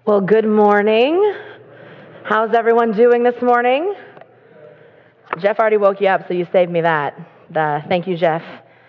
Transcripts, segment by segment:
Well, good morning. How's everyone doing this morning? Jeff already woke you up, so you saved me that. Thank you, Jeff.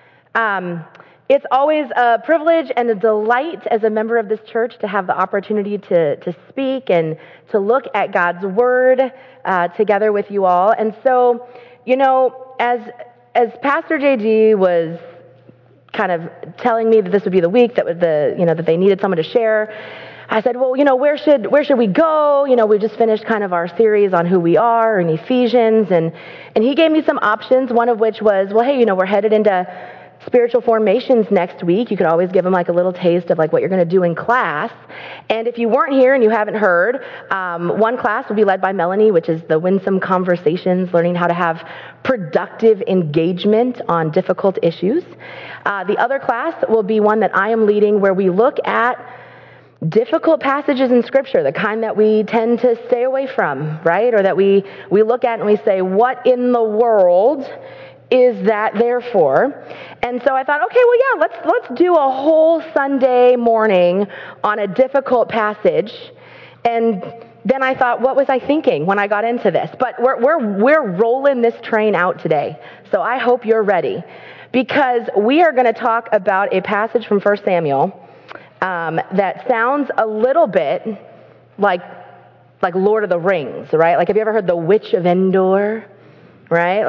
It's always a privilege and a delight as a member of this church to have the opportunity to speak and to look at God's Word together with you all. And so, as Pastor JD was kind of telling me that this would be the week that that they needed someone to share, I said, well, where should we go? We just finished kind of our series on who we are in Ephesians, and he gave me some options, one of which was, well, hey, we're headed into spiritual formations next week. You could always give them like a little taste of like what you're going to do in class. And if you weren't here and you haven't heard, one class will be led by Melanie, which is the Winsome Conversations, learning how to have productive engagement on difficult issues. The other class will be one that I am leading, where we look at difficult passages in Scripture, the kind that we tend to stay away from, right? Or that we look at and we say, what in the world is that there for? And so I thought, okay, well, yeah, let's do a whole Sunday morning on a difficult passage. And then I thought, what was I thinking when I got into this? But we're rolling this train out today. So I hope you're ready, because we are going to talk about a passage from 1 Samuel that sounds a little bit like Lord of the Rings, right? Like, have you ever heard the Witch of Endor? Right?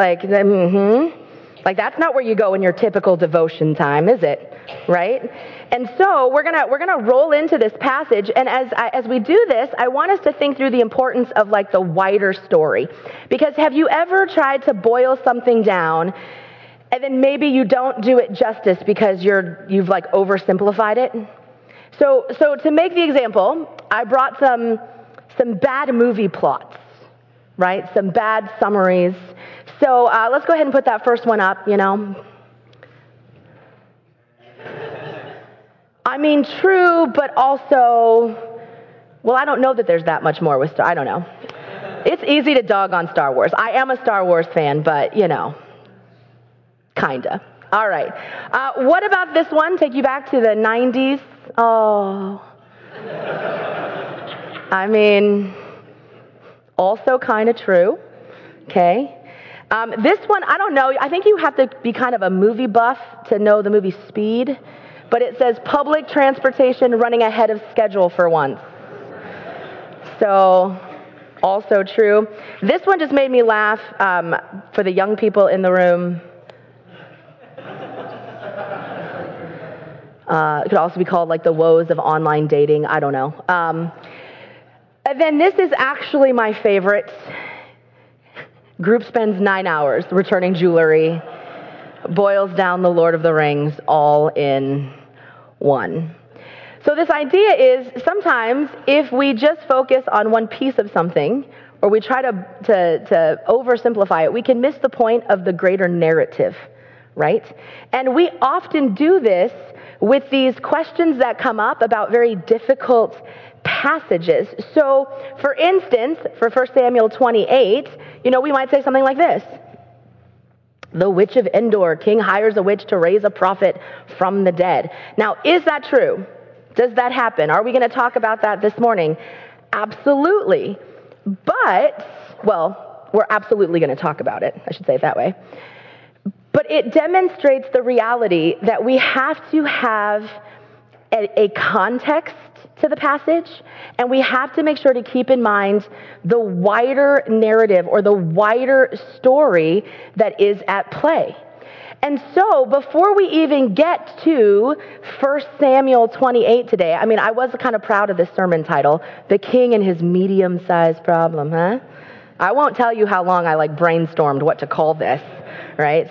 Like that's not where you go in your typical devotion time, is it? Right? And so we're gonna roll into this passage, and as we do this, I want us to think through the importance of like the wider story. Because have you ever tried to boil something down, and then maybe you don't do it justice because you've like oversimplified it? So to make the example, I brought some bad movie plots, right? Some bad summaries. So let's go ahead and put that first one up, I mean, true, but also, well, I don't know that there's that much more with I don't know. It's easy to dog on Star Wars. I am a Star Wars fan, but, kinda. All right. What about this one? Take you back to the 90s. Oh. I mean, also kind of true. Okay. This one, I don't know. I think you have to be kind of a movie buff to know the movie Speed. But it says public transportation running ahead of schedule for once. So, also true. This one just made me laugh for the young people in the room. It could also be called like the woes of online dating. I don't know. And then this is actually my favorite. Group spends 9 hours returning jewelry, boils down the Lord of the Rings all in one. So this idea is sometimes if we just focus on one piece of something, or we try to oversimplify it, we can miss the point of the greater narrative, right? And we often do this with these questions that come up about very difficult passages. So, for instance, for 1 Samuel 28, we might say something like this. The Witch of Endor, king hires a witch to raise a prophet from the dead. Now, is that true? Does that happen? Are we going to talk about that this morning? Absolutely. But, well, we're absolutely going to talk about it. I should say it that way. But it demonstrates the reality that we have to have a context to the passage, and we have to make sure to keep in mind the wider narrative or the wider story that is at play. And so before we even get to 1 Samuel 28 today, I was kind of proud of this sermon title, The King and His Medium-Sized Problem, huh? I won't tell you how long I brainstormed what to call this, right?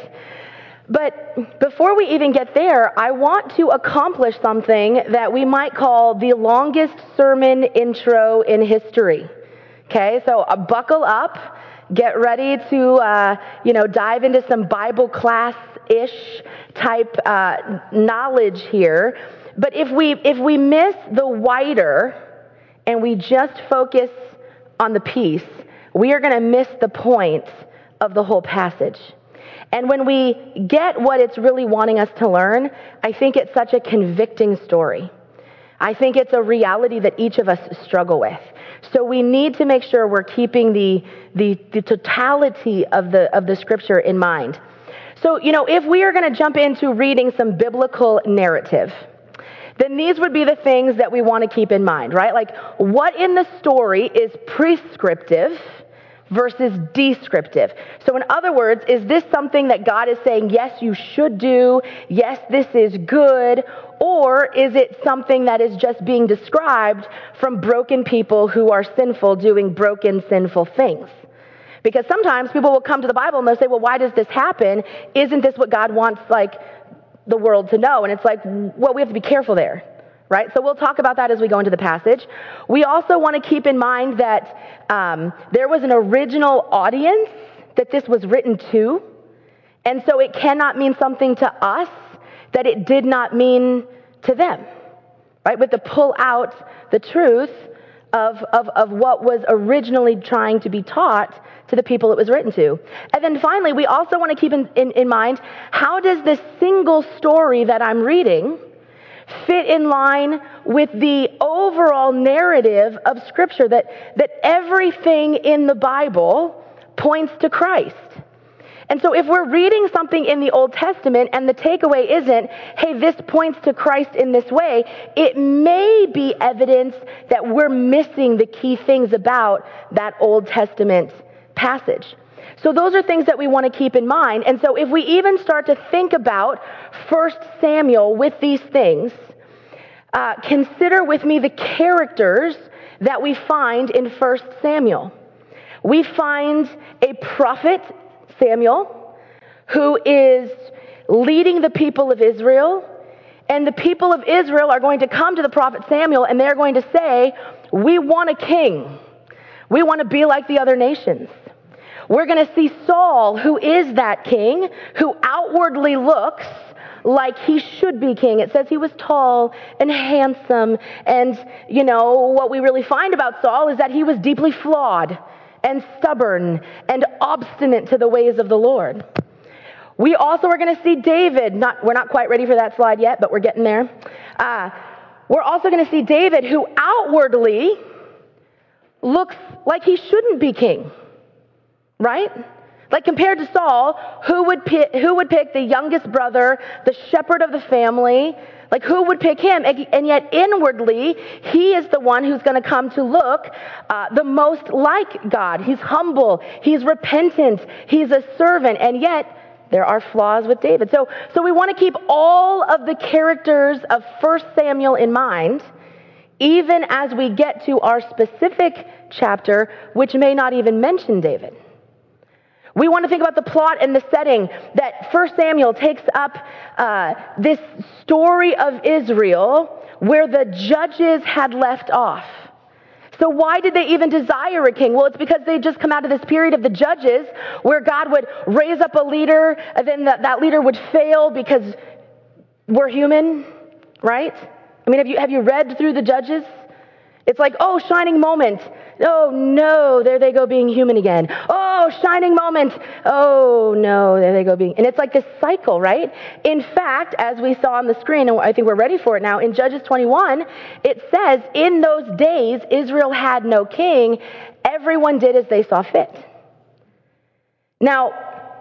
But before we even get there, I want to accomplish something that we might call the longest sermon intro in history. Okay, so buckle up, get ready to, dive into some Bible class-ish type knowledge here. But if we miss the wider and we just focus on the piece, we are going to miss the point of the whole passage. And when we get what it's really wanting us to learn, I think it's such a convicting story. I think it's a reality that each of us struggle with. So we need to make sure we're keeping the totality of the scripture in mind. So, if we are going to jump into reading some biblical narrative, then these would be the things that we want to keep in mind, right? Like, what in the story is prescriptive versus descriptive? So in other words, is this something that God is saying, yes, you should do, yes, this is good, or is it something that is just being described from broken people who are sinful, doing broken, sinful things? Because sometimes people will come to the Bible and they'll say, well, why does this happen? Isn't this what God wants, the world to know? And it's like, well, we have to be careful there, right? So we'll talk about that as we go into the passage. We also want to keep in mind that there was an original audience that this was written to, and so it cannot mean something to us that it did not mean to them, right? We have to pull out the truth of what was originally trying to be taught to the people it was written to. And then finally, we also want to keep in mind, how does this single story that I'm reading fit in line with the overall narrative of Scripture, that everything in the Bible points to Christ? And so if we're reading something in the Old Testament and the takeaway isn't, hey, this points to Christ in this way, it may be evidence that we're missing the key things about that Old Testament passage. So those are things that we want to keep in mind. And so if we even start to think about 1 Samuel with these things, consider with me the characters that we find in 1 Samuel. We find a prophet, Samuel, who is leading the people of Israel, and the people of Israel are going to come to the prophet Samuel, and they're going to say, we want a king. We want to be like the other nations. We're going to see Saul, who is that king, who outwardly looks like he should be king. It says he was tall and handsome, and, what we really find about Saul is that he was deeply flawed and stubborn and obstinate to the ways of the Lord. We also are going to see David. We're not quite ready for that slide yet, but we're getting there. We're also going to see David, who outwardly looks like he shouldn't be king, right? Like compared to Saul, who would pick the youngest brother, the shepherd of the family? Like who would pick him? And yet inwardly, he is the one who's going to come to look the most like God. He's humble. He's repentant. He's a servant. And yet there are flaws with David. So we want to keep all of the characters of 1 Samuel in mind, even as we get to our specific chapter, which may not even mention David. We want to think about the plot and the setting that 1 Samuel takes up this story of Israel where the judges had left off. So why did they even desire a king? Well, it's because they just come out of this period of the judges where God would raise up a leader, and then that leader would fail because we're human, right? I mean, have you read through the judges? It's like, oh, shining moment. Oh, no, there they go being human again. Oh, shining moment. Oh, no, there they go being... And it's like this cycle, right? In fact, as we saw on the screen, and I think we're ready for it now, in Judges 21, it says, in those days, Israel had no king. Everyone did as they saw fit. Now,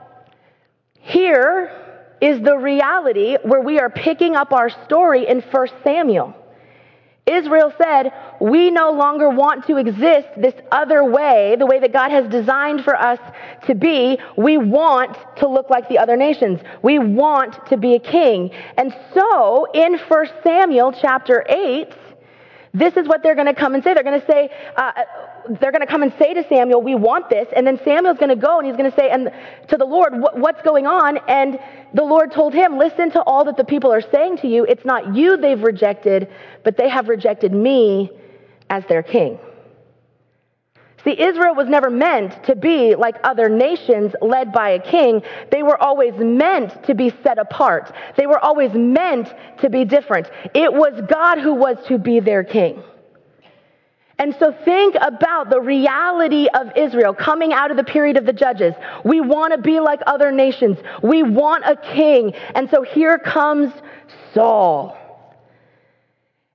here is the reality where we are picking up our story in 1 Samuel. Israel said, we no longer want to exist this other way, the way that God has designed for us to be. We want to look like the other nations. We want to be a king. And so in 1 Samuel chapter 8, this is what they're going to come and say. They're going to say, they're going to come and say to Samuel, we want this. And then Samuel's going to go and he's going to say to the Lord, what's going on? And the Lord told him, listen to all that the people are saying to you. It's not you they've rejected, but they have rejected me as their king. See, Israel was never meant to be like other nations led by a king. They were always meant to be set apart. They were always meant to be different. It was God who was to be their king. And so think about the reality of Israel coming out of the period of the judges. We want to be like other nations. We want a king. And so here comes Saul.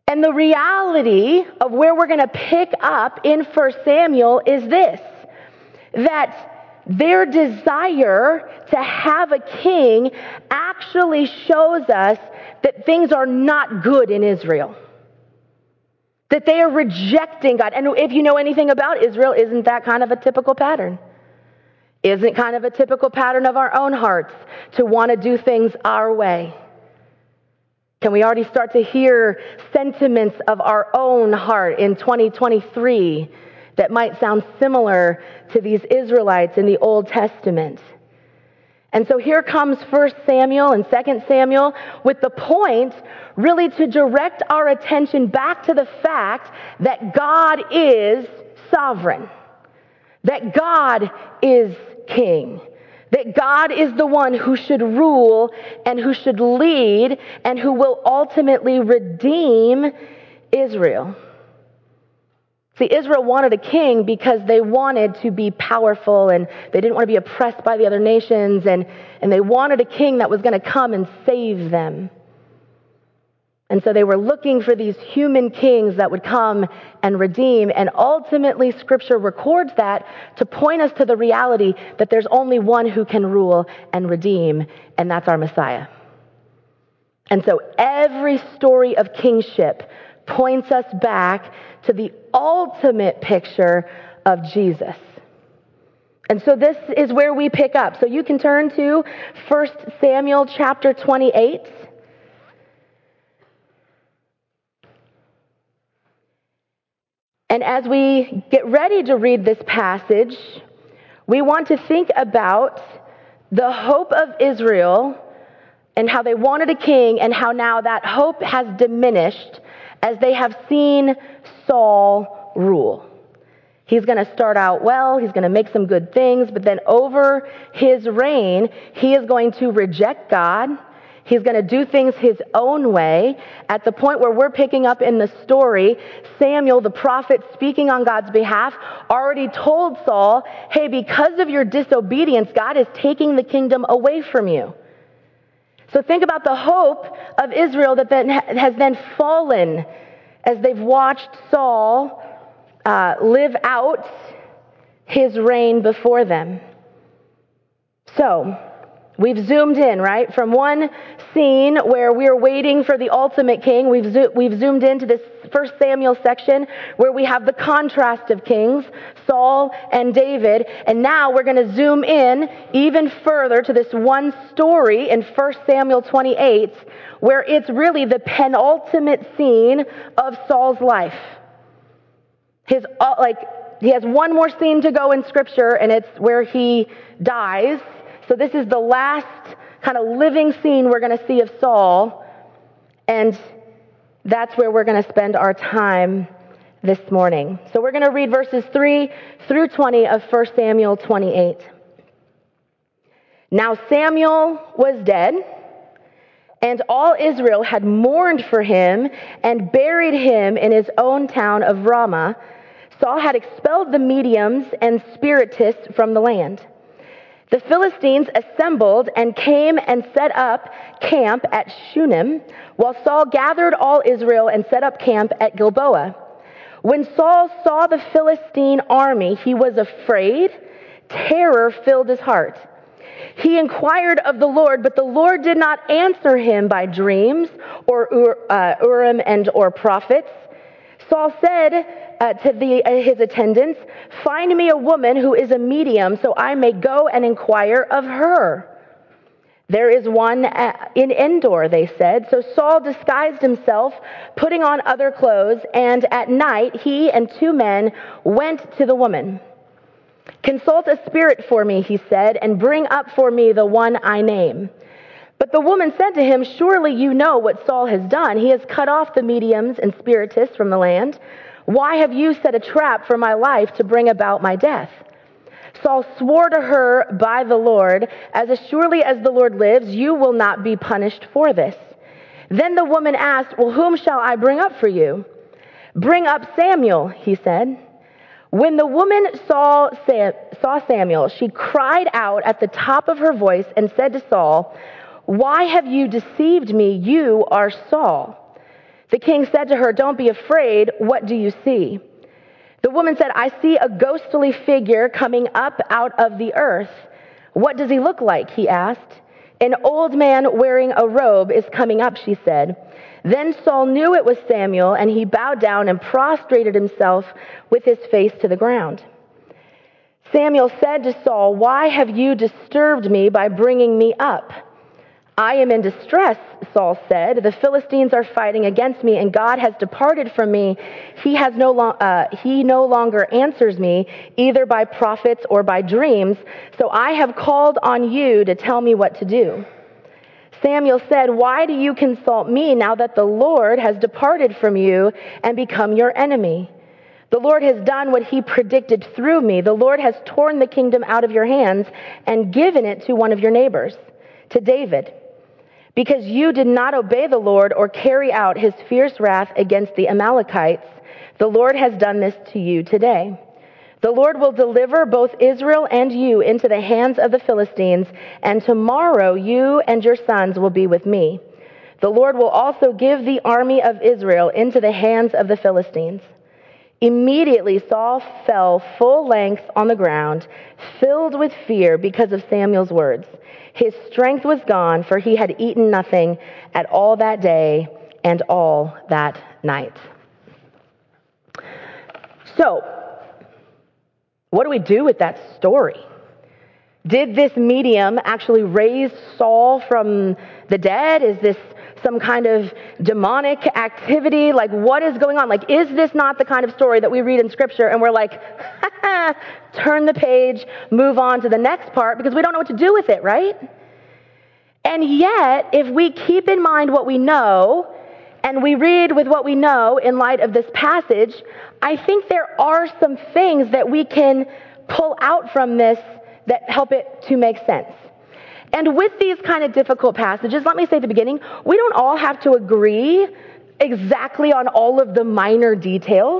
And the reality of where we're going to pick up in 1 Samuel is this, that their desire to have a king actually shows us that things are not good in Israel. That they are rejecting God. And if you know anything about Israel, isn't that kind of a typical pattern? Isn't it kind of a typical pattern of our own hearts to want to do things our way? Can we already start to hear sentiments of our own heart in 2023 that might sound similar to these Israelites in the Old Testament? And so here comes 1 Samuel and 2 Samuel with the point really to direct our attention back to the fact that God is sovereign, that God is king, that God is the one who should rule and who should lead and who will ultimately redeem Israel. See, Israel wanted a king because they wanted to be powerful and they didn't want to be oppressed by the other nations, and they wanted a king that was going to come and save them. And so they were looking for these human kings that would come and redeem, and ultimately Scripture records that to point us to the reality that there's only one who can rule and redeem, and that's our Messiah. And so every story of kingship points us back to the ultimate picture of Jesus. And so this is where we pick up. So you can turn to 1 Samuel chapter 28. And as we get ready to read this passage, we want to think about the hope of Israel and how they wanted a king and how now that hope has diminished as they have seen Saul rule. He's going to start out well, he's going to make some good things, but then over his reign, he is going to reject God. He's going to do things his own way. At the point where we're picking up in the story, Samuel, the prophet speaking on God's behalf, already told Saul, hey, because of your disobedience, God is taking the kingdom away from you. So think about the hope of Israel that then has then fallen as they've watched Saul live out his reign before them. So we've zoomed in, right? From one scene where we're waiting for the ultimate king, we've zoomed into this 1 Samuel section where we have the contrast of kings, Saul and David, and now we're going to zoom in even further to this one story in 1 Samuel 28 where it's really the penultimate scene of Saul's life. He has one more scene to go in Scripture, and it's where he dies. So this is the last kind of living scene we're going to see of Saul, and that's where we're going to spend our time this morning. So we're going to read verses 3 through 20 of 1 Samuel 28. Now Samuel was dead, and all Israel had mourned for him and buried him in his own town of Ramah. Saul had expelled the mediums and spiritists from the land. The Philistines assembled and came and set up camp at Shunem, while Saul gathered all Israel and set up camp at Gilboa. When Saul saw the Philistine army, he was afraid. Terror filled his heart. He inquired of the Lord, but the Lord did not answer him by dreams or Urim and or prophets. Saul said to his attendants, "Find me a woman who is a medium so I may go and inquire of her." "There is one in Endor," they said. So Saul disguised himself, putting on other clothes, and at night he and 2 men went to the woman. "Consult a spirit for me," he said, "and bring up for me the one I name." But the woman said to him, "Surely you know what Saul has done. He has cut off the mediums and spiritists from the land. Why have you set a trap for my life to bring about my death?" Saul swore to her by the Lord, "As surely as the Lord lives, you will not be punished for this." Then the woman asked, "Well, whom shall I bring up for you?" "Bring up Samuel," he said. When the woman saw Samuel, she cried out at the top of her voice and said to Saul, "Why have you deceived me? You are Saul." The king said to her, "Don't be afraid. What do you see?" The woman said, "I see a ghostly figure coming up out of the earth." "What does he look like?" he asked. "An old man wearing a robe is coming up," she said. Then Saul knew it was Samuel, and he bowed down and prostrated himself with his face to the ground. Samuel said to Saul, "Why have you disturbed me by bringing me up?" "I am in distress," Saul said. "The Philistines are fighting against me, and God has departed from me. He no longer answers me, either by prophets or by dreams. So I have called on you to tell me what to do." Samuel said, "Why do you consult me now that the Lord has departed from you and become your enemy? The Lord has done what he predicted through me. The Lord has torn the kingdom out of your hands and given it to one of your neighbors, to David. Because you did not obey the Lord or carry out his fierce wrath against the Amalekites, the Lord has done this to you today. The Lord will deliver both Israel and you into the hands of the Philistines, and tomorrow you and your sons will be with me. The Lord will also give the army of Israel into the hands of the Philistines." Immediately Saul fell full length on the ground, filled with fear because of Samuel's words. His strength was gone, for he had eaten nothing at all that day and all that night. So, what do we do with that story? Did this medium actually raise Saul from the dead? Is this some kind of demonic activity? Like, what is going on? Like, is this not the kind of story that we read in Scripture and we're like, turn the page, move on to the next part, because we don't know what to do with it, right? And yet, if we keep in mind what we know, and we read with what we know in light of this passage, I think there are some things that we can pull out from this that help it to make sense. And with these kind of difficult passages, let me say at the beginning, we don't all have to agree exactly on all of the minor details.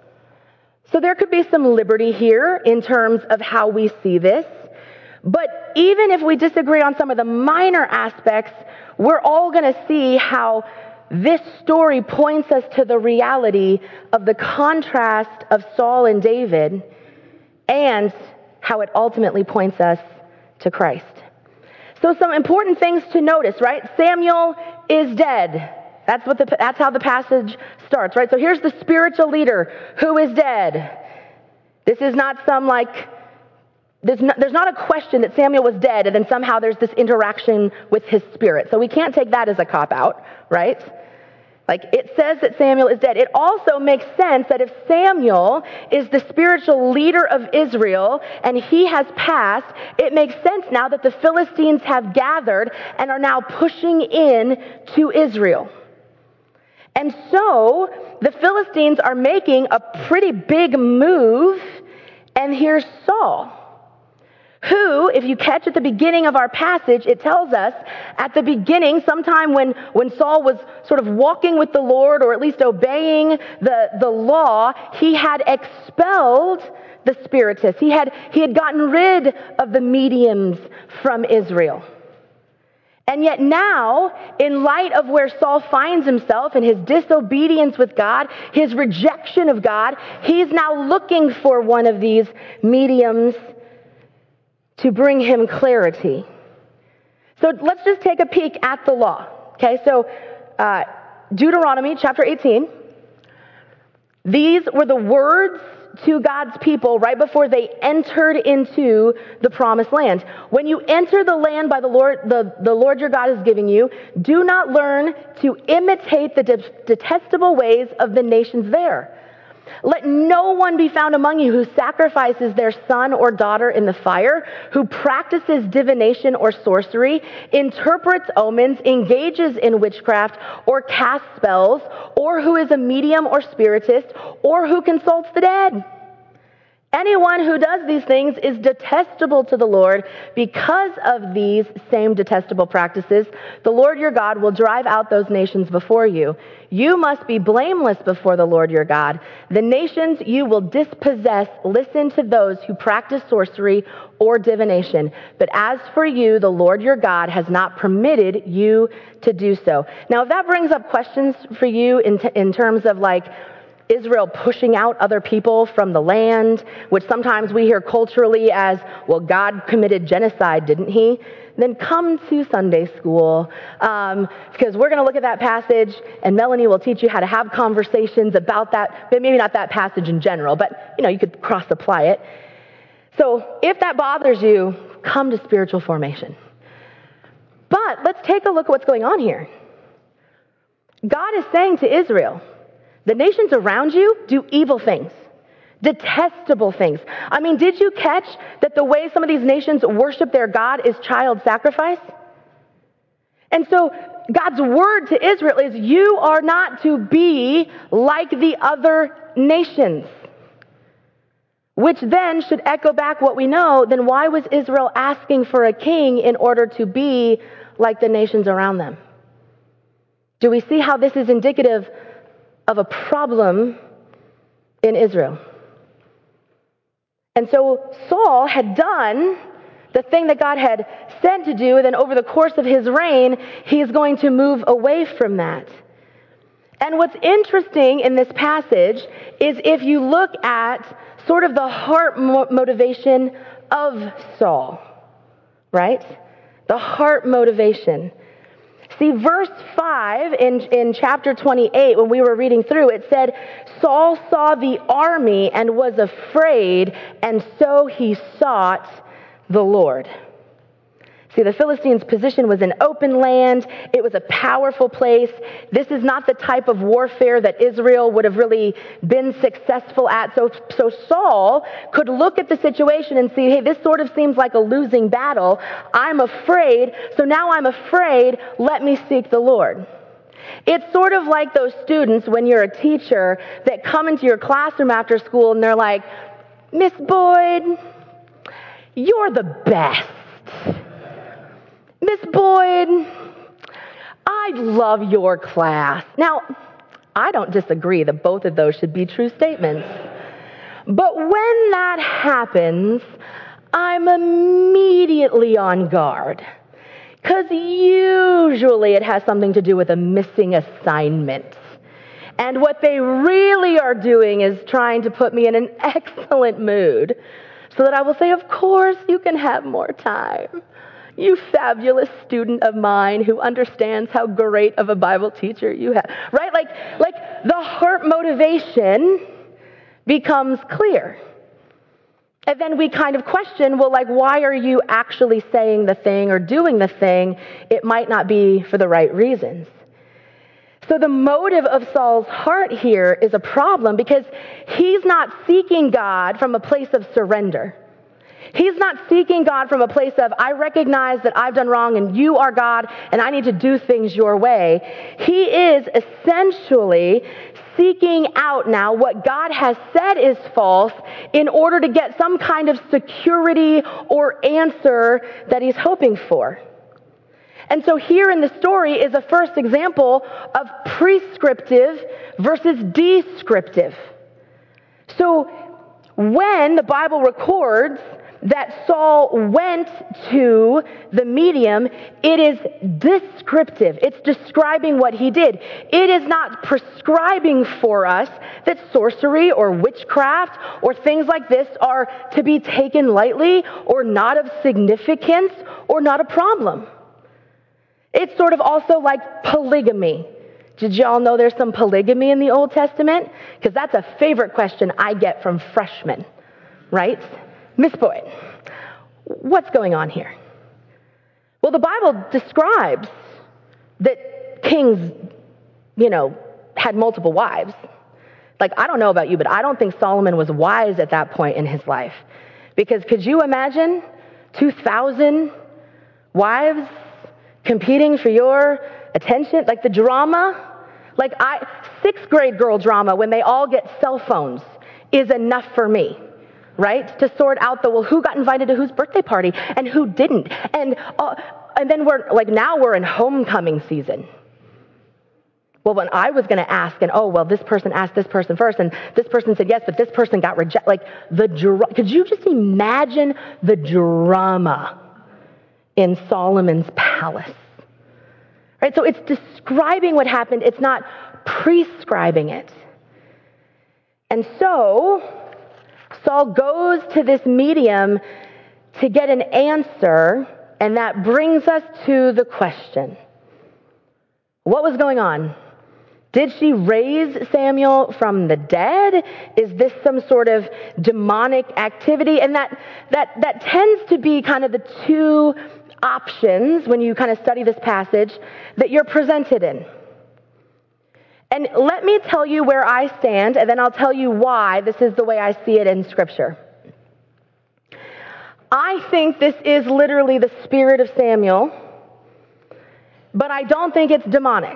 So there could be some liberty here in terms of how we see this. But even if we disagree on some of the minor aspects, we're all going to see how this story points us to the reality of the contrast of Saul and David, and how it ultimately points us to Christ. So some important things to notice, right? Samuel is dead. That's how the passage starts, right? So here's the spiritual leader who is dead. This is not some there's not a question that Samuel was dead and then somehow there's this interaction with his spirit. So we can't take that as a cop-out, right? Like, it says that Samuel is dead. It also makes sense that if Samuel is the spiritual leader of Israel and he has passed, it makes sense now that the Philistines have gathered and are now pushing in to Israel. And so the Philistines are making a pretty big move, and here's Saul, who, if you catch at the beginning of our passage, it tells us at the beginning, sometime when Saul was sort of walking with the Lord, or at least obeying the law, he had expelled the spiritists. He had gotten rid of the mediums from Israel. And yet now, in light of where Saul finds himself in his disobedience with God, his rejection of God, he's now looking for one of these mediums to bring him clarity. So let's just take a peek at the law. Okay, so Deuteronomy chapter 18. These were the words to God's people right before they entered into the promised land. When you enter the land by the Lord your God is giving you, do not learn to imitate the detestable ways of the nations there. Let no one be found among you who sacrifices their son or daughter in the fire, who practices divination or sorcery, interprets omens, engages in witchcraft, or casts spells, or who is a medium or spiritist, or who consults the dead. Anyone who does these things is detestable to the Lord. Because of these same detestable practices, the Lord your God will drive out those nations before you. You must be blameless before the Lord your God. The nations you will dispossess listen to those who practice sorcery or divination. But as for you, the Lord your God has not permitted you to do so. Now, if that brings up questions for you in terms of like Israel pushing out other people from the land, which sometimes we hear culturally as, well, God committed genocide, didn't he? Then come to Sunday school, because we're going to look at that passage, and Melanie will teach you how to have conversations about that, but maybe not that passage in general, but you could cross-apply it. So if that bothers you, come to spiritual formation. But let's take a look at what's going on here. God is saying to Israel, the nations around you do evil things. Detestable things. I mean, did you catch that the way some of these nations worship their God is child sacrifice? And so God's word to Israel is, you are not to be like the other nations. Which then should echo back what we know, then why was Israel asking for a king in order to be like the nations around them? Do we see how this is indicative of a problem in Israel? And so Saul had done the thing that God had said to do, and then over the course of his reign, he is going to move away from that. And what's interesting in this passage is if you look at sort of the heart motivation of Saul, right? The heart motivation. See, verse 5 in chapter 28, when we were reading through, it said, Saul saw the army and was afraid, and so he sought the Lord. See, the Philistines' position was in open land. It was a powerful place. This is not the type of warfare that Israel would have really been successful at. So Saul could look at the situation and see, hey, this sort of seems like a losing battle. I'm afraid. So now I'm afraid. Let me seek the Lord. It's sort of like those students when you're a teacher that come into your classroom after school and they're like, Miss Boyd, you're the best. Miss Boyd, I love your class. Now, I don't disagree that both of those should be true statements. But when that happens, I'm immediately on guard. Because usually it has something to do with a missing assignment. And what they really are doing is trying to put me in an excellent mood so that I will say, of course, you can have more time. You fabulous student of mine who understands how great of a Bible teacher you have. Right? Like the heart motivation becomes clear. And then we kind of question, well, like, why are you actually saying the thing or doing the thing? It might not be for the right reasons. So the motive of Saul's heart here is a problem because he's not seeking God from a place of surrender. He's not seeking God from a place of, I recognize that I've done wrong and you are God and I need to do things your way. He is essentially seeking out now what God has said is false in order to get some kind of security or answer that he's hoping for. And so here in the story is a first example of prescriptive versus descriptive. So when the Bible records that Saul went to the medium, it is descriptive. It's describing what he did. It is not prescribing for us that sorcery or witchcraft or things like this are to be taken lightly or not of significance or not a problem. It's sort of also like polygamy. Did y'all know there's some polygamy in the Old Testament? Because that's a favorite question I get from freshmen, right? Miss Boyd, what's going on here? Well, the Bible describes that kings, had multiple wives. Like, I don't know about you, but I don't think Solomon was wise at that point in his life. Because could you imagine 2,000 wives competing for your attention? Like the drama, sixth grade girl drama when they all get cell phones is enough for me. Right? To sort out who got invited to whose birthday party and who didn't. And then now we're in homecoming season. Well, when I was going to ask, and this person asked this person first, and this person said yes, but this person got rejected. Like could you just imagine the drama in Solomon's palace? Right? So it's describing what happened. It's not prescribing it. And so Saul goes to this medium to get an answer, and that brings us to the question. What was going on? Did she raise Samuel from the dead? Is this some sort of demonic activity? And that tends to be kind of the two options when you kind of study this passage that you're presented in. And let me tell you where I stand, and then I'll tell you why this is the way I see it in Scripture. I think this is literally the spirit of Samuel, but I don't think it's demonic.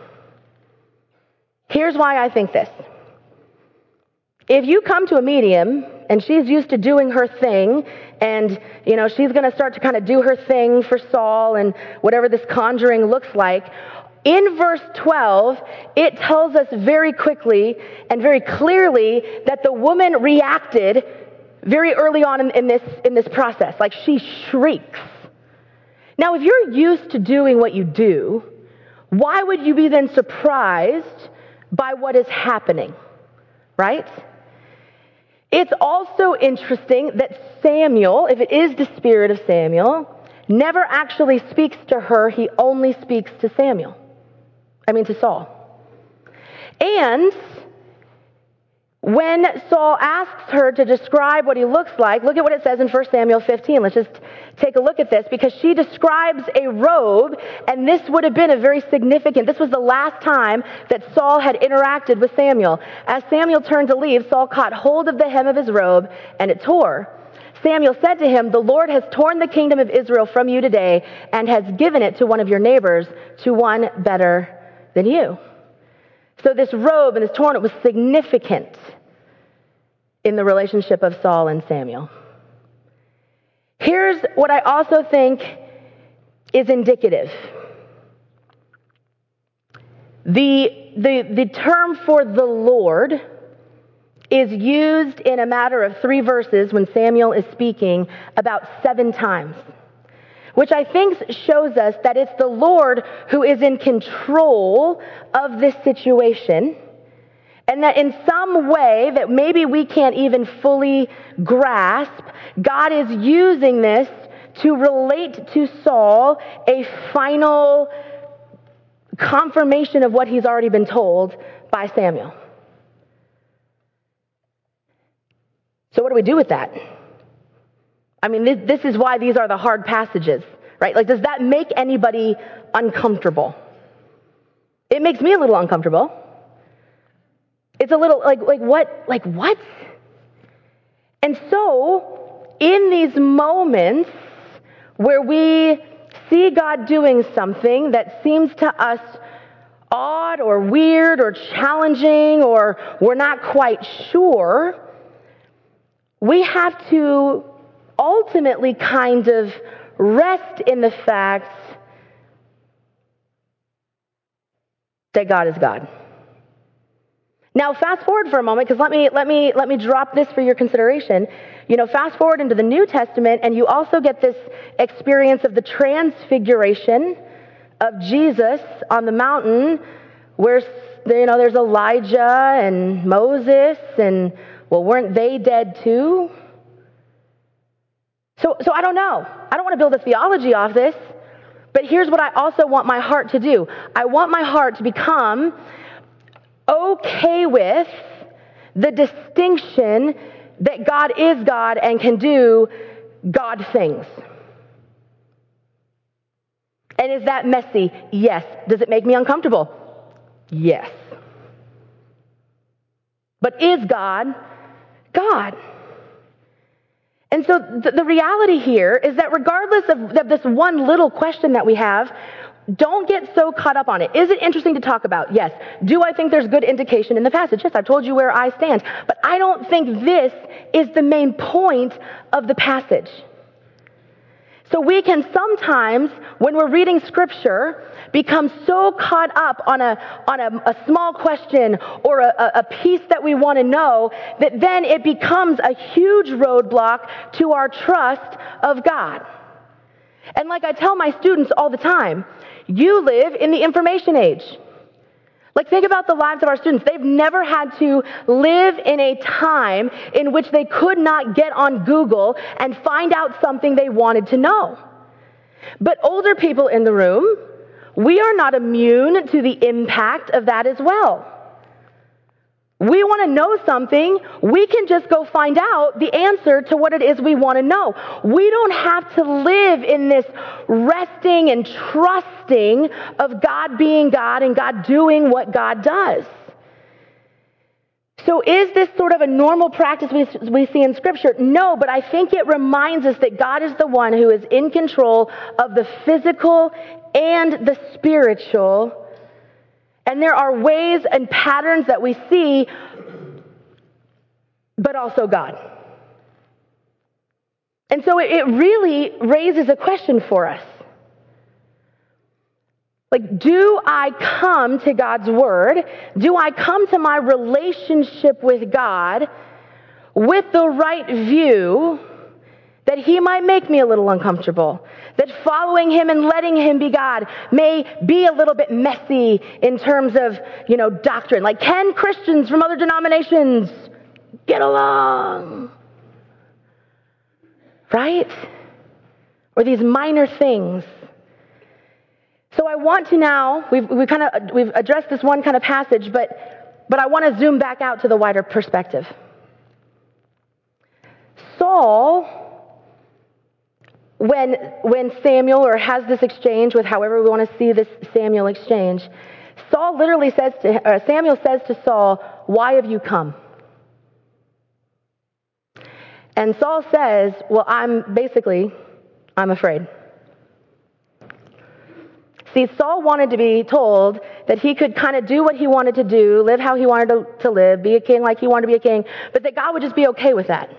Here's why I think this. If you come to a medium and she's used to doing her thing, and she's going to start to kind of do her thing for Saul and whatever this conjuring looks like, in verse 12, it tells us very quickly and very clearly that the woman reacted very early on in this process. Like, she shrieks. Now, if you're used to doing what you do, why would you be then surprised by what is happening, right? It's also interesting that Samuel, if it is the spirit of Samuel, never actually speaks to her. He only speaks to to Saul. And when Saul asks her to describe what he looks like, look at what it says in 1 Samuel 15. Let's just take a look at this, because she describes a robe, and this would have been this was the last time that Saul had interacted with Samuel. As Samuel turned to leave, Saul caught hold of the hem of his robe, and it tore. Samuel said to him, "The Lord has torn the kingdom of Israel from you today, and has given it to one of your neighbors, to one better than you." So this robe and this torn, it was significant in the relationship of Saul and Samuel. Here's what I also think is indicative. The term for the Lord is used in a matter of 3 verses when Samuel is speaking about 7 times, which I think shows us that it's the Lord who is in control of this situation, and that in some way that maybe we can't even fully grasp, God is using this to relate to Saul a final confirmation of what he's already been told by Samuel. So what do we do with that? This is why these are the hard passages, right? Like, does that make anybody uncomfortable? It makes me a little uncomfortable. It's a little like what? And so, in these moments where we see God doing something that seems to us odd or weird or challenging, or we're not quite sure, we have to ultimately kind of rest in the fact that God is God. Now, fast forward for a moment, because let me drop this for your consideration. Fast forward into the New Testament, and you also get this experience of the transfiguration of Jesus on the mountain, where there's Elijah and Moses, and weren't they dead too? So I don't know. I don't want to build a theology off this, but here's what I also want my heart to do. I want my heart to become okay with the distinction that God is God and can do God things. And is that messy? Yes. Does it make me uncomfortable? Yes. But is God God? And so the reality here is that regardless of this one little question that we have, don't get so caught up on it. Is it interesting to talk about? Yes. Do I think there's good indication in the passage? Yes, I've told you where I stand. But I don't think this is the main point of the passage. So we can sometimes, when we're reading Scripture, become so caught up on a small question or a piece that we want to know that then it becomes a huge roadblock to our trust of God. And like I tell my students all the time, you live in the information age. Like, think about the lives of our students. They've never had to live in a time in which they could not get on Google and find out something they wanted to know. But older people in the room, we are not immune to the impact of that as well. We want to know something, we can just go find out the answer to what it is we want to know. We don't have to live in this resting and trusting of God being God and God doing what God does. So is this sort of a normal practice we see in Scripture? No, but I think it reminds us that God is the one who is in control of the physical and the spiritual. And there are ways and patterns that we see, but also God. And so it really raises a question for us. Like, do I come to God's Word? Do I come to my relationship with God with the right view that He might make me a little uncomfortable? That following Him and letting Him be God may be a little bit messy in terms of, doctrine. Like, can Christians from other denominations get along? Right? Or these minor things. So I want to now, we've addressed this one kind of passage, but I want to zoom back out to the wider perspective. Saul, when Samuel, or has this exchange with however we want to see this Samuel exchange, Samuel says to Saul, "Why have you come?" And Saul says, "Well, I'm afraid." See, Saul wanted to be told that he could kind of do what he wanted to do, live how he wanted to live, be a king like he wanted to be a king, but that God would just be okay with that.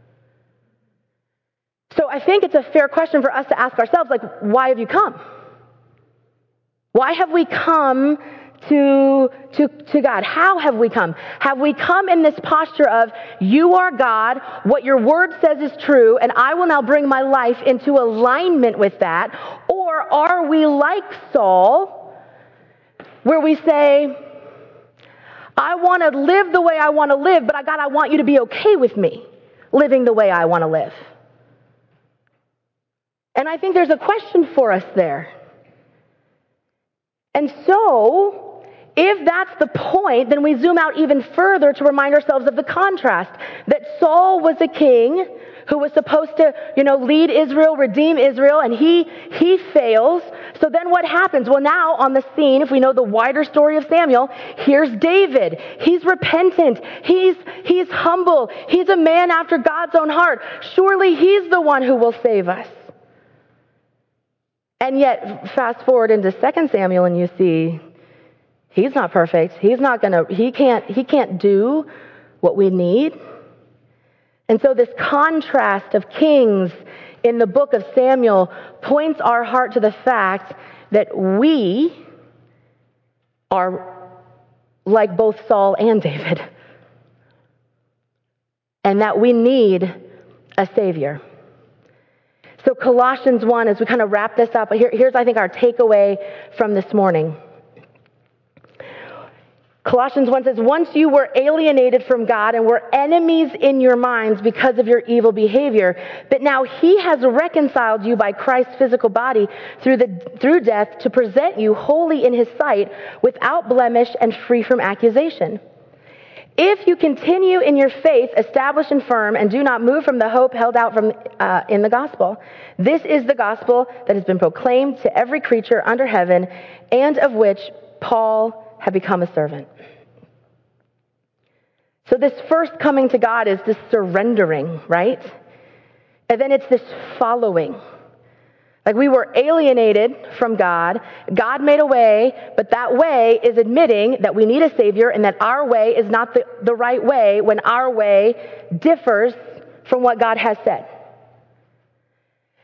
So I think it's a fair question for us to ask ourselves, like, why have you come? Why have we come to God? How have we come? Have we come in this posture of, you are God, what your word says is true, and I will now bring my life into alignment with that? Or are we like Saul, where we say, I want to live the way I want to live, but God, I want you to be okay with me living the way I want to live? And I think there's a question for us there. And so, if that's the point, then we zoom out even further to remind ourselves of the contrast. That Saul was a king who was supposed to, lead Israel, redeem Israel, and he fails. So then what happens? Well, now on the scene, if we know the wider story of Samuel, here's David. He's repentant. He's humble. He's a man after God's own heart. Surely he's the one who will save us. And yet, fast forward into 2 Samuel, and you see he's not perfect. He can't do what we need. And so this contrast of kings in the book of Samuel points our heart to the fact that we are like both Saul and David, and that we need a Savior. So Colossians 1, as we kind of wrap this up, here's, I think, our takeaway from this morning. Colossians 1 says, once you were alienated from God and were enemies in your minds because of your evil behavior, but now He has reconciled you by Christ's physical body through death to present you holy in His sight, without blemish and free from accusation. If you continue in your faith, established and firm, and do not move from the hope held out in the gospel. This is the gospel that has been proclaimed to every creature under heaven, and of which Paul had become a servant. So this first coming to God is this surrendering, right? And then it's this following. Like, we were alienated from God. God made a way, but that way is admitting that we need a Savior and that our way is not the right way when our way differs from what God has said.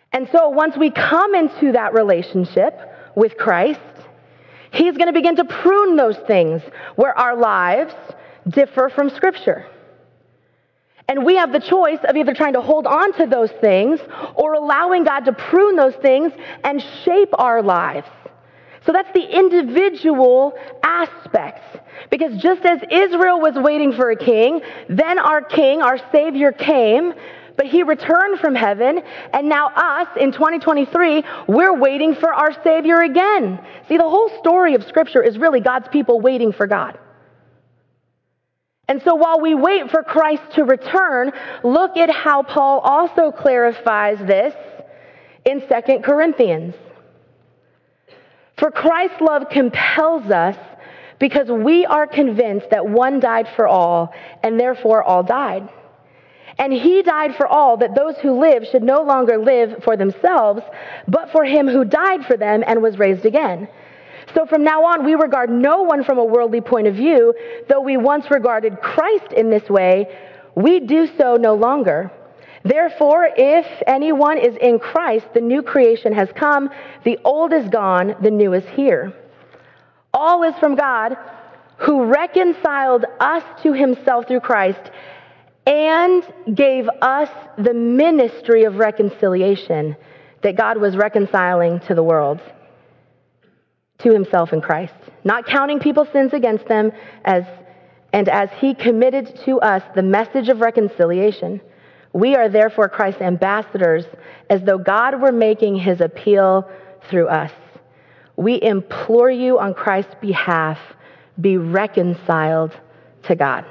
And so once we come into that relationship with Christ, he's going to begin to prune those things where our lives differ from Scripture. And we have the choice of either trying to hold on to those things or allowing God to prune those things and shape our lives. So that's the individual aspects. Because just as Israel was waiting for a king, then our king, our Savior came, but he returned from heaven, and now us, in 2023, we're waiting for our Savior again. See, the whole story of Scripture is really God's people waiting for God. And so while we wait for Christ to return, look at how Paul also clarifies this in 2 Corinthians. For Christ's love compels us because we are convinced that one died for all, and therefore all died. And he died for all, that those who live should no longer live for themselves, but for him who died for them and was raised again. So from now on, we regard no one from a worldly point of view. Though we once regarded Christ in this way, we do so no longer. Therefore, if anyone is in Christ, the new creation has come, the old is gone, the new is here. All is from God, who reconciled us to himself through Christ and gave us the ministry of reconciliation, that God was reconciling to the world, to himself in Christ, not counting people's sins against them, as he committed to us the message of reconciliation. We are therefore Christ's ambassadors, as though God were making his appeal through us. We implore you on Christ's behalf, be reconciled to God.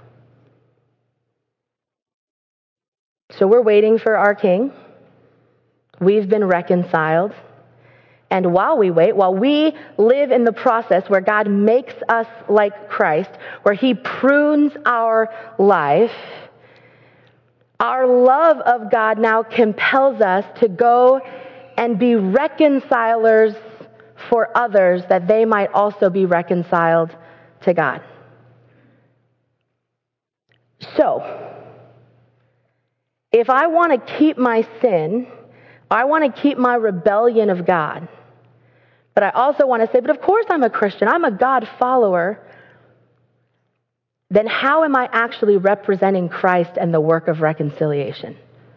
So we're waiting for our King. We've been reconciled. And while we wait, while we live in the process where God makes us like Christ, where he prunes our life, our love of God now compels us to go and be reconcilers for others, that they might also be reconciled to God. So, if I want to keep my sin, I want to keep my rebellion of God, but I also want to say, but of course I'm a Christian, I'm a God follower, then how am I actually representing Christ and the work of reconciliation?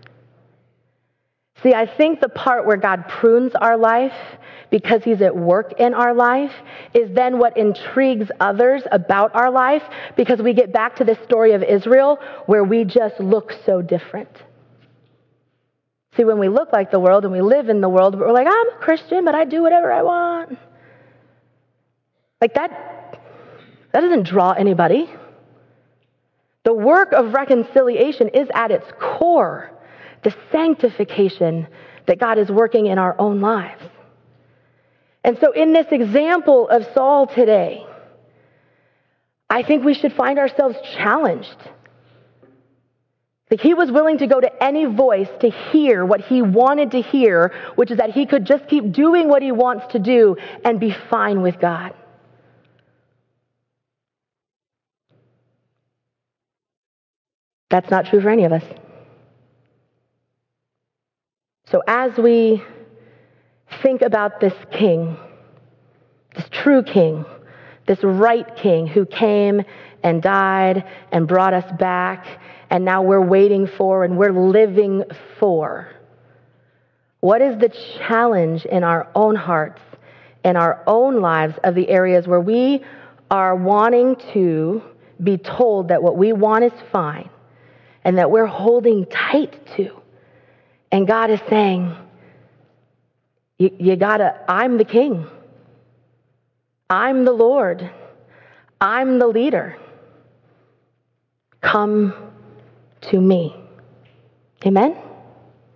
See, I think the part where God prunes our life because he's at work in our life is then what intrigues others about our life, because we get back to the story of Israel where we just look so different. See, when we look like the world and we live in the world, we're like, I'm a Christian, but I do whatever I want. Like that doesn't draw anybody. The work of reconciliation is at its core the sanctification that God is working in our own lives. And so in this example of Saul today, I think we should find ourselves challenged. Like he was willing to go to any voice to hear what he wanted to hear, which is that he could just keep doing what he wants to do and be fine with God. That's not true for any of us. So as we think about this king, this true king, this right king who came and died and brought us back, and now we're waiting for and we're living for, what is the challenge in our own hearts, in our own lives, of the areas where we are wanting to be told that what we want is fine and that we're holding tight to? And God is saying, I'm the king. I'm the Lord. I'm the leader. Come to me. Amen?